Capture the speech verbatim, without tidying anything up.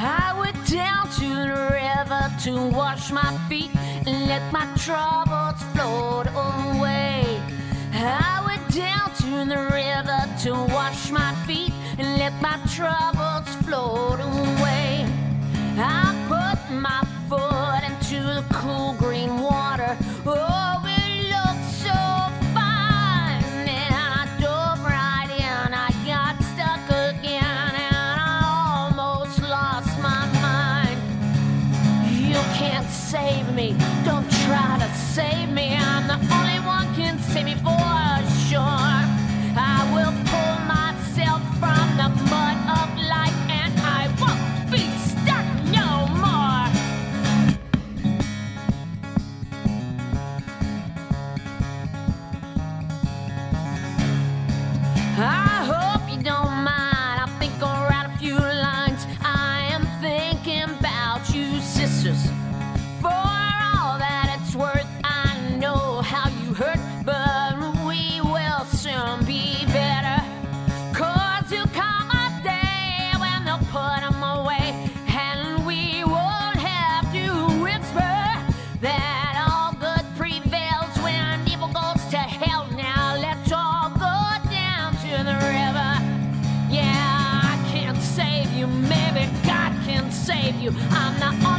I went down to the river to wash my feet and let my troubles float away. I went down to the river to wash my feet and let my troubles float away. I put my foot into the cool green water. Oh, it looked so fine. And I dove right in. I got stuck again and I almost lost my mind. You can't save me. Don't try to save me. I'm the only one can save me for sure. I will pull myself from the mud of life and I won't be stuck no more. I hope you don't mind. I think I'll write a few lines. I am thinking about you, sisters. For all that it's worth, I know how you hurt, but we will soon be better. Cause you come a day when they'll put them away, and we won't have to whisper that all good prevails when evil goes to hell. Now let's all go down to the river. Yeah, I can't save you, maybe God can save you. I'm the